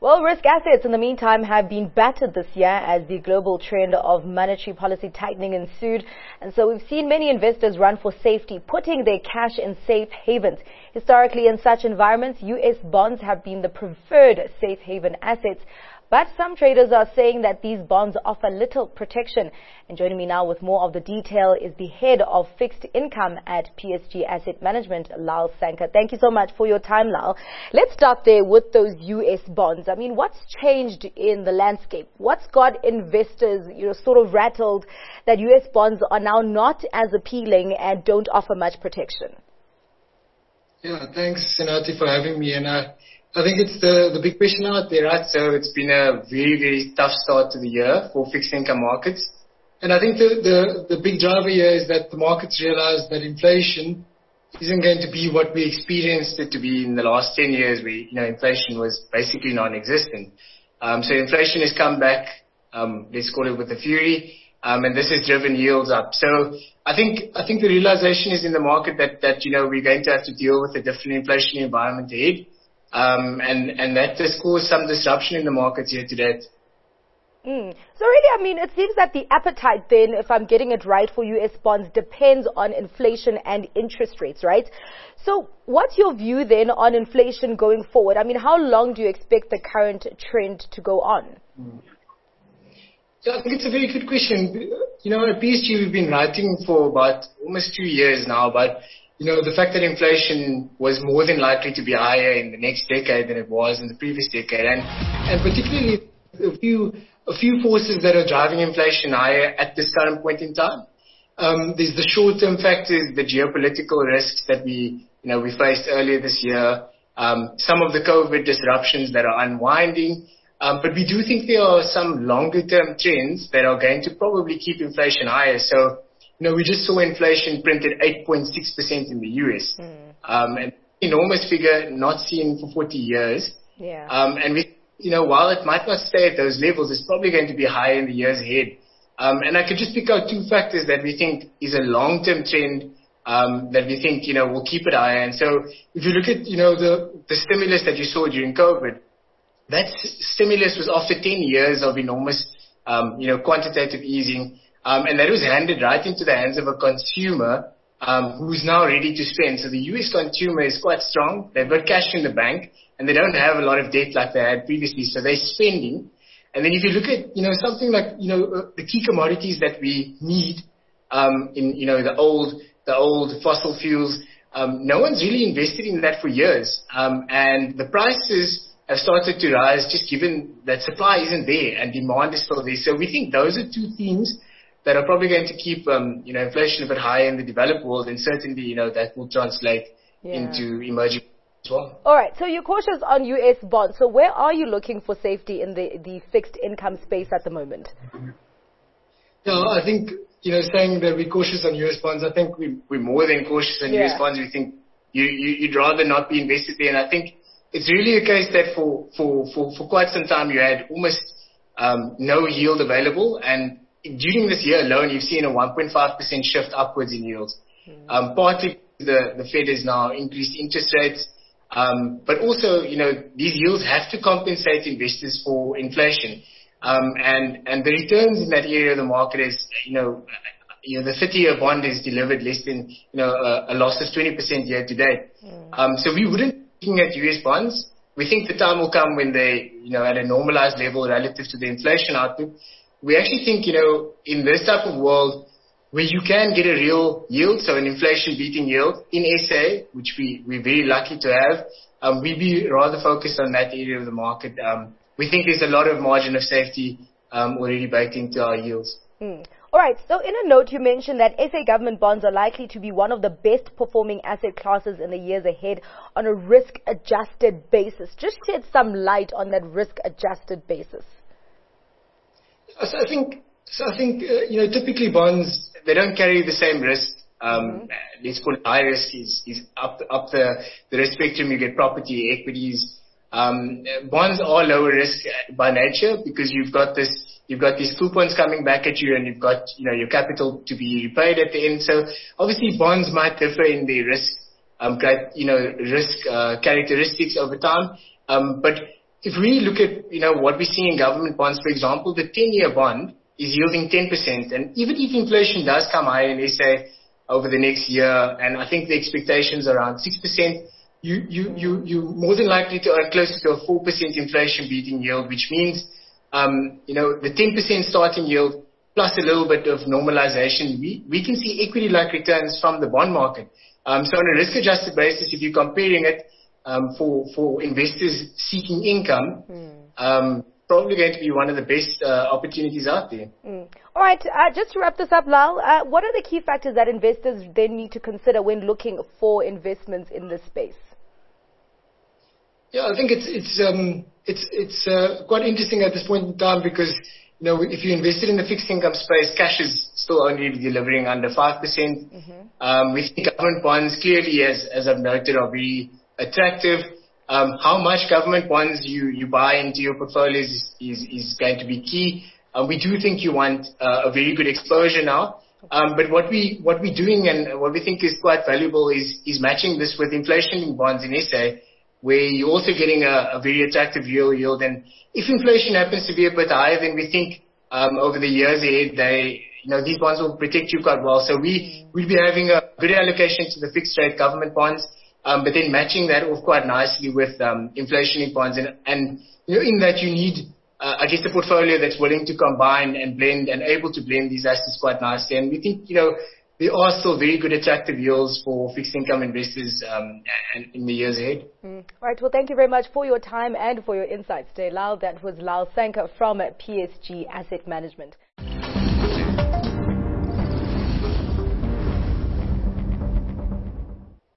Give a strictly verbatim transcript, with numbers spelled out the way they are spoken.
Well, risk assets in the meantime have been battered this year as the global trend of monetary policy tightening ensued. And so we've seen many investors run for safety, putting their cash in safe havens. Historically, in such environments, U S bonds have been the preferred safe haven assets. But some traders are saying that these bonds offer little protection. And joining me now with more of the detail is the head of fixed income at P S G Asset Management, Lal Sanker. Thank you so much for your time, Lal. Let's start there with those U S bonds. I mean, what's changed in the landscape? What's got investors, you know, sort of rattled that U S bonds are now not as appealing and don't offer much protection? Yeah, thanks, Senati, for having me. And uh, I think it's the, the big question out there, right? So it's been a very, very tough start to the year for fixed income markets. And I think the, the, the big driver here is that the markets realize that inflation isn't going to be what we experienced it to be in the last ten years where, you know, inflation was basically non-existent. Um, so inflation has come back, um, let's call it with a fury, um, and this has driven yields up. So I think, I think the realization is in the market that, that, you know, we're going to have to deal with a different inflationary environment ahead. Um, and, and that has caused some disruption in the markets here to date. Mm. So really, I mean, it seems that the appetite then, if I'm getting it right, for U S bonds depends on inflation and interest rates, right? So what's your view then on inflation going forward? I mean, how long do you expect the current trend to go on? Mm. Yeah, I think it's a very good question. You know, at P S G, we've been writing for about almost two years now, but you know, the fact that inflation was more than likely to be higher in the next decade than it was in the previous decade. And, and particularly a few, a few forces that are driving inflation higher at this current point in time. Um, there's the short-term factors, the geopolitical risks that we, you know, we faced earlier this year, um, some of the COVID disruptions that are unwinding. Um, but we do think there are some longer-term trends that are going to probably keep inflation higher. So, you know, we just saw inflation printed eight point six percent in the U S. Mm. Um, an enormous figure not seen for forty years. Yeah. Um, and we, you know, while it might not stay at those levels, it's probably going to be higher in the years ahead. Um, and I could just pick out two factors that we think is a long-term trend, um, that we think, you know, will keep it higher. And so if you look at, you know, the, the stimulus that you saw during COVID, that stimulus was after ten years of enormous, um, you know, quantitative easing. Um, and that was handed right into the hands of a consumer um, who's now ready to spend. So the U S consumer is quite strong. They've got cash in the bank, and they don't have a lot of debt like they had previously. So they're spending. And then if you look at, you know, something like, you know, uh, the key commodities that we need um, in, you know, the old, the old fossil fuels, um, no one's really invested in that for years. Um, and the prices have started to rise just given that supply isn't there and demand is still there. So we think those are two themes that are probably going to keep, um, you know, inflation a bit higher in the developed world, and certainly, you know, that will translate yeah. into emerging as well. All right, so you're cautious on U S bonds. So where are you looking for safety in the, the fixed income space at the moment? Yeah, I think, you know, saying that we're cautious on U S bonds, I think we, we're more than cautious on yeah. U S bonds. We think you, you, you'd rather not be invested there. And I think it's really a case that for, for, for, for quite some time you had almost um, no yield available, and during this year alone, you've seen a one point five percent shift upwards in yields. Mm. Um, partly the, the Fed has now increased interest rates, um, but also, you know, these yields have to compensate investors for inflation. Um, and, and the returns in that area of the market is, you know, you know, the thirty-year bond has delivered less than, you know, a, a loss of twenty percent year to date. Mm. Um, so we wouldn't be looking at U S bonds. We think the time will come when they, you know, at a normalized level relative to the inflation output. We actually think, you know, in this type of world where you can get a real yield, so an inflation-beating yield in S A, which we, we're very lucky to have, um, we'd be rather focused on that area of the market. Um, we think there's a lot of margin of safety um, already baked into our yields. Mm. All right, so in a note, you mentioned that S A government bonds are likely to be one of the best-performing asset classes in the years ahead on a risk-adjusted basis. Just shed some light on that risk-adjusted basis. So I think, so I think, uh, you know, typically bonds, they don't carry the same risk. Um, mm-hmm. Let's call it high risk is, is up, up the, the risk spectrum. You get property, equities. Um, bonds are lower risk by nature because you've got this, you've got these coupons coming back at you, and you've got, you know, your capital to be repaid at the end. So obviously bonds might differ in their risk, um, you know, risk, uh, characteristics over time. Um, but if we look at, you know, what we see in government bonds, for example, the ten-year bond is yielding ten percent. And even if inflation does come high in S A over the next year, and I think the expectations are around six percent, you, you, you, you're more than likely to earn closer to a four percent inflation beating yield, which means, um, you know, the ten percent starting yield plus a little bit of normalization, we, we can see equity-like returns from the bond market. Um, so on a risk-adjusted basis, if you're comparing it um, for, for investors seeking income, mm. um, probably going to be one of the best uh, opportunities out there. Mm. All right, uh, just to wrap this up, Lal, uh, what are the key factors that investors then need to consider when looking for investments in this space? Yeah, I think it's it's um, it's it's uh, quite interesting at this point in time because, you know, if you invested in the fixed income space, cash is still only delivering under five percent. Mm-hmm. Um, we think government bonds clearly, as as I've noted, are very attractive. Um, how much government bonds you, you buy into your portfolios is, is, is going to be key. Um, we do think you want uh, a very good exposure now. Um, but what we what we're doing and what we think is quite valuable is is matching this with inflation-linked bonds in S A, where you're also getting a, a very attractive real yield. And if inflation happens to be a bit higher, then we think um, over the years ahead, they, you know, these bonds will protect you quite well. So we we'll be having a good allocation to the fixed rate government bonds, um, but then matching that off quite nicely with um, inflation-linked bonds. And, and you know, in that you need, uh, I guess, a portfolio that's willing to combine and blend and able to blend these assets quite nicely. And we think, you know, there are still very good attractive yields for fixed income investors um, in the years ahead. Mm. All right. Well, thank you very much for your time and for your insights today, Lal. That was Lal Sanka from P S G Asset Management.